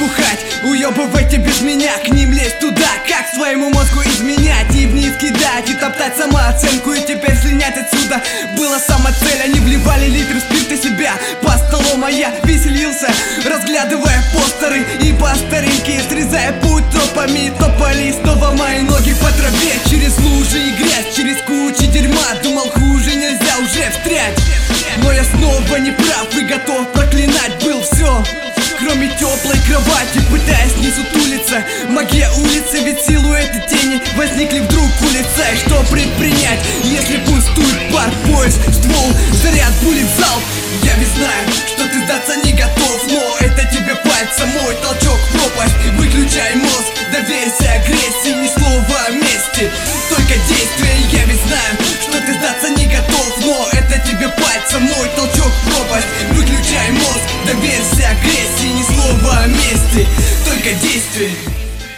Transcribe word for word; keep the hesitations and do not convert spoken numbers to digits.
бухать, уебывайте без меня, к ним лезть туда, как своему мозгу изменять и вниз кидать, и топтать самооценку, и теперь слинять отсюда. Была сама цель, они вливали литры спирта себя по столу, а я веселился, разглядывая постеры и по старинке, срезая путь тропами, топали снова мои ноги по траве, через лужи и грязь, через кучи дерьма. Думал, хуже нельзя уже встрять, но я снова не прав и готов проклинать был все, кроме теплой кровати, пытаясь не сутулиться. Магия улицы, ведь силуэты тени возникли вдруг улицей. Что предпринять, если пустует пар, пояс, ствол, заряд, пули в залп? Я ведь знаю, что ты сдаться не готов, но это тебе пальцем мой толчок в пропасть. Выключай мозг, доверься агрессии, ни слова о мести, только действия. Я ведь знаю, что ты сдаться не готов, но это тебе пальцем мой толчок в пропасть. Выключай мозг, доверься агрессии, ни слова о мести, только действия.